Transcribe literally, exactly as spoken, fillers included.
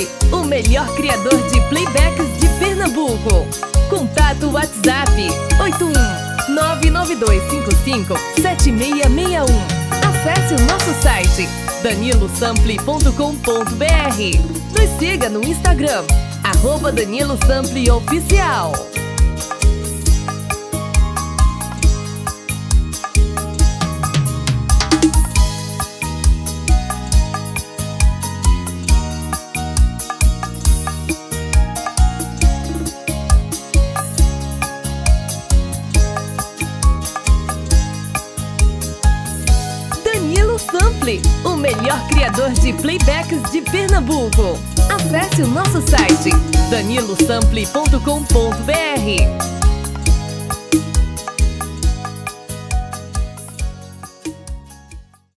Sample, o melhor criador de playbacks de Pernambuco. Contato WhatsApp oito um nove nove dois cinco cinco sete seis seis um. Acesse o nosso site danilo sample ponto com ponto br. Nos siga no Instagram, arroba Danilo Sample Oficial. Danilo Sample, o melhor criador de playbacks de Pernambuco. Acesse o nosso site danilo sample ponto com ponto br.